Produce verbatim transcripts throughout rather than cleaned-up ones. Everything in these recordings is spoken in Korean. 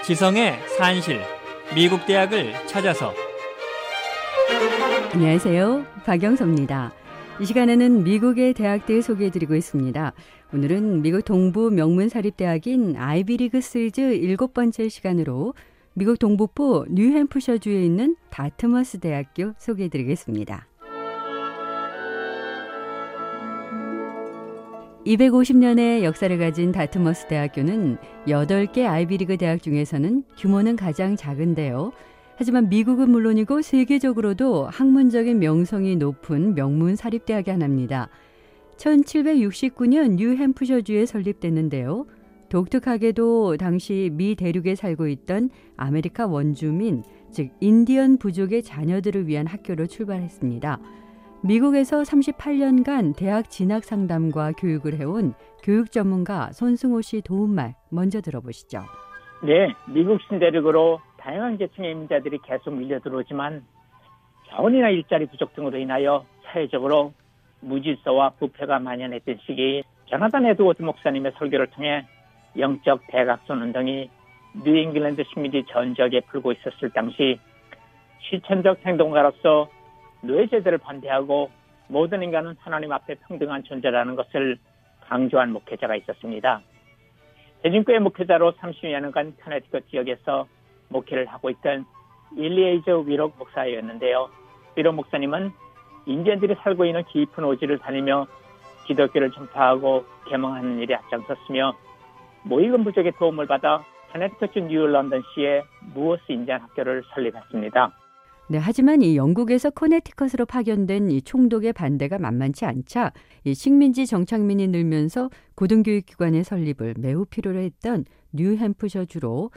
지성의 산실, 미국 대학을 찾아서. 안녕하세요. 박영서입니다. 이 시간에는 미국의 대학들 소개해드리고 있습니다. 오늘은 미국 동부 명문사립대학인 아이비리그 시리즈 일곱 번째 시간으로 미국 동북부 뉴햄프셔주에 있는 다트머스 대학교 소개해드리겠습니다. 이백오십 년의 역사를 가진 다트머스 대학교는 여덟 개 아이비리그 대학 중에서는 규모는 가장 작은데요. 하지만 미국은 물론이고 세계적으로도 학문적인 명성이 높은 명문 사립대학의 하나입니다. 천칠백육십구 년 뉴햄프셔주에 설립됐는데요. 독특하게도 당시 미 대륙에 살고 있던 아메리카 원주민, 즉 인디언 부족의 자녀들을 위한 학교로 출발했습니다. 미국에서 삼십팔 년간 대학 진학 상담과 교육을 해온 교육 전문가 손승호 씨 도움말 먼저 들어보시죠. 네, 미국 신대륙으로 다양한 계층의 임자들이 계속 밀려 들어오지만 자원이나 일자리 부족 등으로 인하여 사회적으로 무질서와 부패가 만연했던 시기, 조나단 에드워드 목사님의 설교를 통해 영적 대각선 운동이 뉴잉글랜드 식민지 전 지역에 불고 있었을 당시 실천적 행동가로서 노예제도를 반대하고 모든 인간은 하나님 앞에 평등한 존재라는 것을 강조한 목회자가 있었습니다. 대진교회 목회자로 삼십 년간 커네티컷 지역에서 목회를 하고 있던 일리에이저 위록 목사였는데요. 위록 목사님은 인디언들이 살고 있는 깊은 오지를 다니며 기독교를 전파하고 계몽하는 일에 앞장섰으며 모의금 부족의 도움을 받아 커네티컷주 뉴런던시에 무어스 인디안 학교를 설립했습니다. 네, 하지만 이 영국에서 커네티컷으로 파견된 이 총독의 반대가 만만치 않자 이 식민지 정착민이 늘면서 고등교육기관의 설립을 매우 필요로 했던 뉴햄프셔주로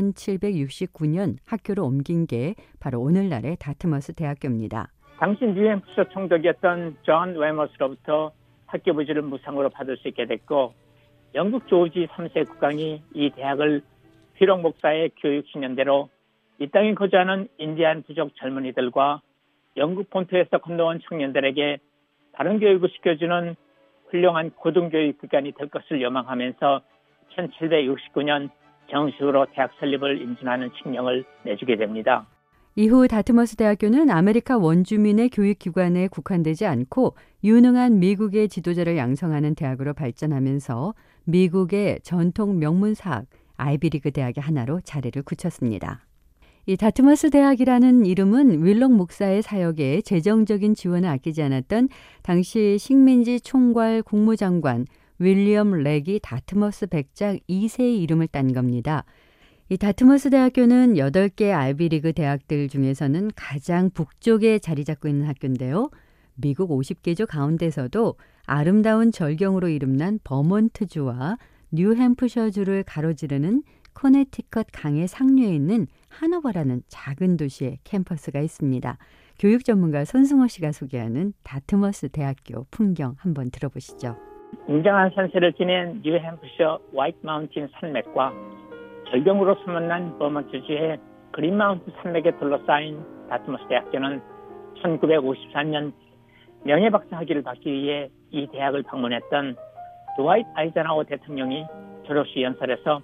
천칠백육십구 년 학교를 옮긴 게 바로 오늘날의 다트머스 대학교입니다. 당시 뉴햄프셔 총독이었던 존 웨머스로부터 학교 부지를 무상으로 받을 수 있게 됐고 영국 조지 삼 세 국왕이 이 대학을 휘록 목사의 교육 신년대로 이 땅에 거주하는 인디안 부족 젊은이들과 영국 본토에서 건너온 청년들에게 다른 교육을 시켜주는 훌륭한 고등교육기관이 될 것을 요망하면서 천칠백육십구 년 정식으로 대학 설립을 인준하는 칙령을 내주게 됩니다. 이후 다트머스 대학교는 아메리카 원주민의 교육기관에 국한되지 않고 유능한 미국의 지도자를 양성하는 대학으로 발전하면서 미국의 전통 명문사학 아이비리그 대학의 하나로 자리를 굳혔습니다. 이 다트머스 대학이라는 이름은 윌록 목사의 사역에 재정적인 지원을 아끼지 않았던 당시 식민지 총괄 국무장관 윌리엄 렉이 다트머스 백작 이 세의 이름을 딴 겁니다. 이 다트머스 대학교는 여덟 개 아이비리그 대학들 중에서는 가장 북쪽에 자리 잡고 있는 학교인데요. 미국 오십 개주 가운데서도 아름다운 절경으로 이름난 버몬트주와 뉴햄프셔주를 가로지르는 커네티컷 강의 상류에 있는 하노버라는 작은 도시에 캠퍼스가 있습니다. 교육 전문가 손승호 씨가 소개하는 다트머스 대학교 풍경 한번 들어보시죠. 웅장한 산세를 지닌 뉴햄프셔 화이트 마운틴 산맥과 절경으로 소문난 버몬트주의 그린 마운트 산맥에 둘러싸인 다트머스 대학교는 천구백오십사 년 명예박사 학위를 받기 위해 이 대학을 방문했던 드와이트 아이젠하워 대통령이 졸업식 연설에서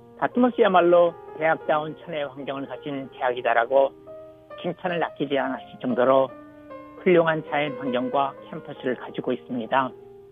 다트머스야말로 대학다운 천혜의 환경을 가진 대학이다라고 칭찬을 아끼지 않았을 정도로 훌륭한 자연 환경과 캠퍼스를 가지고 있습니다.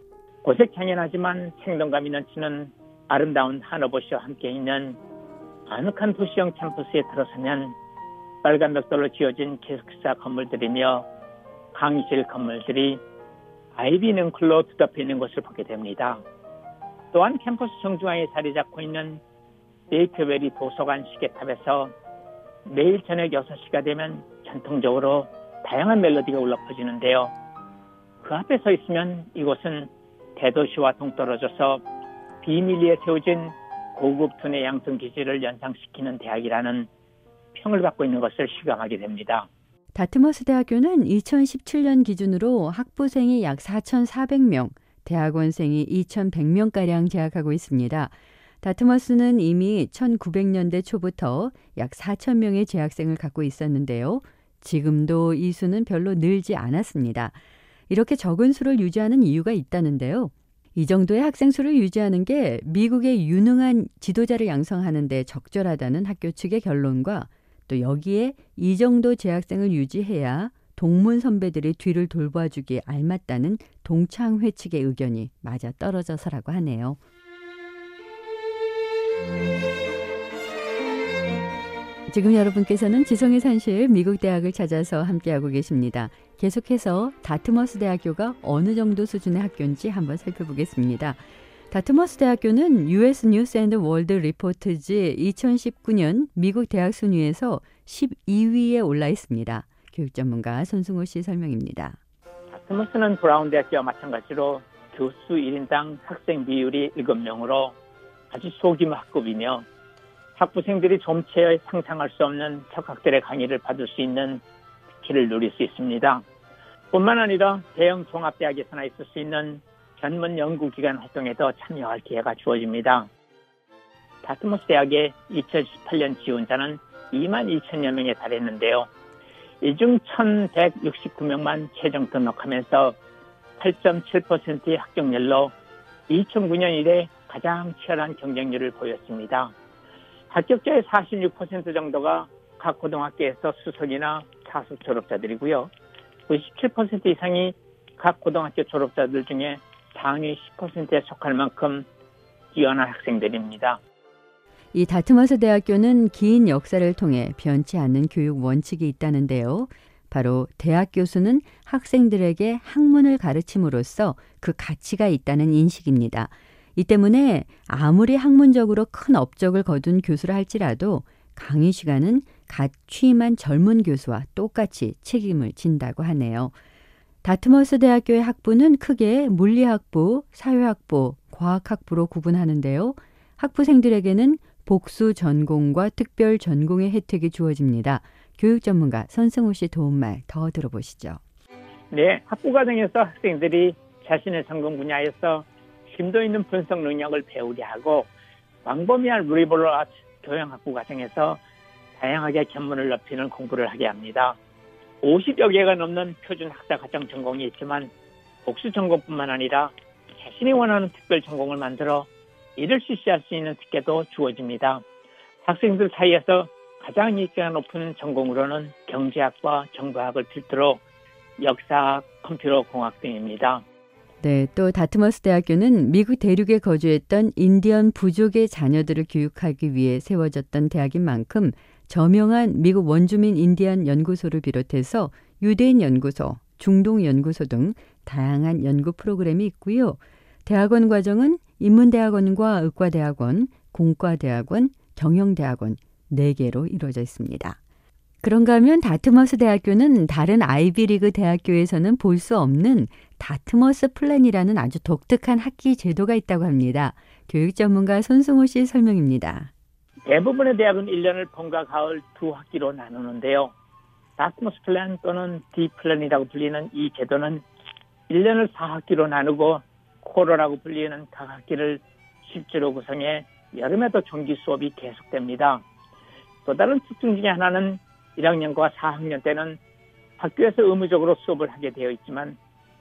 고색장연하지만 생동감이 넘치는 아름다운 하노버시와 함께 있는 아늑한 도시형 캠퍼스에 들어서면 빨간 벽돌로 지어진 기숙사 건물들이며 강의실 건물들이 아이비 능쿨로 뒤덮여 있는 것을 보게 됩니다. 또한 캠퍼스 정중앙에 자리 잡고 있는 베이커베리 도서관 시계탑에서 매일 저녁 여섯 시가 되면 전통적으로 다양한 멜로디가 울려 퍼지는데요. 그 앞에 서 있으면 이곳은 대도시와 동떨어져서 비밀리에 세워진 고급 톤의 양성기질을 연상시키는 대학이라는 평을 받고 있는 것을 실감하게 됩니다. 다트머스 대학교는 이천십칠 년 기준으로 학부생이 약 사천사백 명, 대학원생이 이천백 명가량 재학하고 있습니다. 다트머스는 이미 천구백 년대 초부터 약 사천 명의 재학생을 갖고 있었는데요. 지금도 이 수는 별로 늘지 않았습니다. 이렇게 적은 수를 유지하는 이유가 있다는데요. 이 정도의 학생 수를 유지하는 게 미국의 유능한 지도자를 양성하는 데 적절하다는 학교 측의 결론과 또 여기에 이 정도 재학생을 유지해야 동문 선배들이 뒤를 돌봐주기에 알맞다는 동창회 측의 의견이 맞아떨어져서라고 하네요. 지금 여러분께서는 지성의 산실 미국 대학을 찾아서 함께하고 계십니다. 계속해서 다트머스 대학교가 어느 정도 수준의 학교인지 한번 살펴보겠습니다. 다트머스 대학교는 유에스 뉴스 앤드 월드 리포트지 이천십구 년 미국 대학 순위에서 십이 위에 올라 있습니다. 교육 전문가 손승호 씨 설명입니다. 다트머스는 브라운 대학교와 마찬가지로 교수 일 인당 학생 비율이 일곱 명으로 아주 소규모 학급이며 학부생들이 좀채 상상할 수 없는 척학들의 강의를 받을 수 있는 특혜를 누릴 수 있습니다. 뿐만 아니라 대형 종합대학에서나 있을 수 있는 전문 연구기관 활동에도 참여할 기회가 주어집니다. 다트머스 대학의 이천십팔 년 지원자는 이만 이천여 명에 달했는데요. 이 중 천백육십구 명만 최종 등록하면서 팔 점 칠 퍼센트의 합격률로 이천구 년 이래 가장 치열한 경쟁률을 보였습니다. 합격자의 사십육 퍼센트 정도가 각 고등학교에서 수석이나 사수 졸업자들이고요. 구십칠 퍼센트 이상이 각 고등학교 졸업자들 중에 상위 십 퍼센트에 속할 만큼 뛰어난 학생들입니다. 이 다트머스 대학교는 긴 역사를 통해 변치 않는 교육 원칙이 있다는데요. 바로 대학 교수는 학생들에게 학문을 가르침으로써 그 가치가 있다는 인식입니다. 이 때문에 아무리 학문적으로 큰 업적을 거둔 교수라 할지라도 강의 시간은 갓 취임한 젊은 교수와 똑같이 책임을 진다고 하네요. 다트머스 대학교의 학부는 크게 물리학부, 사회학부, 과학학부로 구분하는데요. 학부생들에게는 복수 전공과 특별 전공의 혜택이 주어집니다. 교육 전문가 손승호 씨 도움말 더 들어보시죠. 네, 학부 과정에서 학생들이 자신의 전공 분야에서 심도 있는 분석 능력을 배우게 하고 광범위한 리버럴 아트 교양학부 과정에서 다양하게 견문을 넓히는 공부를 하게 합니다. 오십여 개가 넘는 표준 학사 과정 전공이 있지만 복수 전공뿐만 아니라 자신이 원하는 특별 전공을 만들어 이를 실시할 수 있는 특혜도 주어집니다. 학생들 사이에서 가장 인기가 높은 전공으로는 경제학과 정보학을 필두로 역사학, 컴퓨터공학 등입니다. 네, 또 다트머스 대학교는 미국 대륙에 거주했던 인디언 부족의 자녀들을 교육하기 위해 세워졌던 대학인 만큼 저명한 미국 원주민 인디언 연구소를 비롯해서 유대인 연구소, 중동 연구소 등 다양한 연구 프로그램이 있고요. 대학원 과정은 인문대학원과 의과대학원, 공과대학원, 경영대학원 네 개로 이루어져 있습니다. 그런가 하면 다트머스 대학교는 다른 아이비리그 대학교에서는 볼 수 없는 다트머스 플랜이라는 아주 독특한 학기 제도가 있다고 합니다. 교육 전문가 손승호 씨 설명입니다. 대부분의 대학은 일 년을 봄과 가을 두 학기로 나누는데요. 다트머스 플랜 또는 D 플랜이라고 불리는 이 제도는 일 년을 사 학기로 나누고 코러라고 불리는 각 학기를 실제로 구성해 여름에도 정기 수업이 계속됩니다. 또 다른 특징 중에 하나는 일 학년과 사 학년 때는 학교에서 의무적으로 수업을 하게 되어 있지만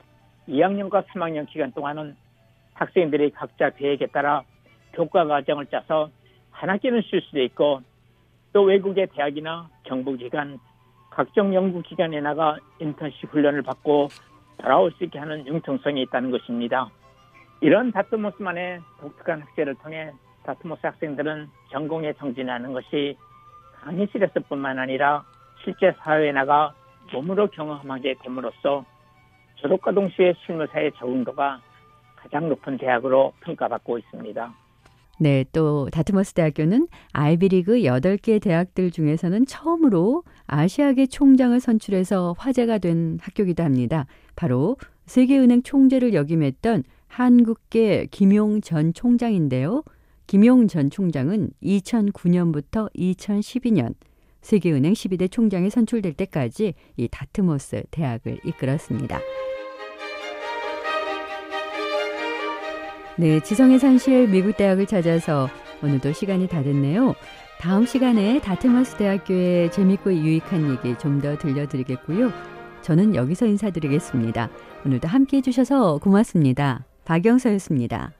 이 학년과 삼 학년 기간 동안은 학생들이 각자 계획에 따라 교과 과정을 짜서 한 학기는 쉴 수도 있고 또 외국의 대학이나 정부기관, 각종 연구기관에 나가 인턴십 훈련을 받고 돌아올 수 있게 하는 융통성이 있다는 것입니다. 이런 다트머스만의 독특한 학제를 통해 다트머스 학생들은 전공에 정진하는 것이 강의실에서뿐만 아니라 실제 사회에 나가 몸으로 경험하게 됨으로써 졸업과 동시에 실무사의 적응도가 가장 높은 대학으로 평가받고 있습니다. 네, 또 다트머스 대학교는 아이비리그 여덟 개 대학들 중에서는 처음으로 아시아계 총장을 선출해서 화제가 된 학교이기도 합니다. 바로 세계은행 총재를 역임했던 한국계 김용 전 총장인데요. 김용 전 총장은 이천구 년부터 이천십이 년 세계은행 십이 대 총장에 선출될 때까지 이 다트머스 대학을 이끌었습니다. 네, 지성의 산실 미국 대학을 찾아서 오늘도 시간이 다 됐네요. 다음 시간에 다트머스 대학교의 재밌고 유익한 얘기 좀 더 들려드리겠고요. 저는 여기서 인사드리겠습니다. 오늘도 함께해 주셔서 고맙습니다. 박영서였습니다.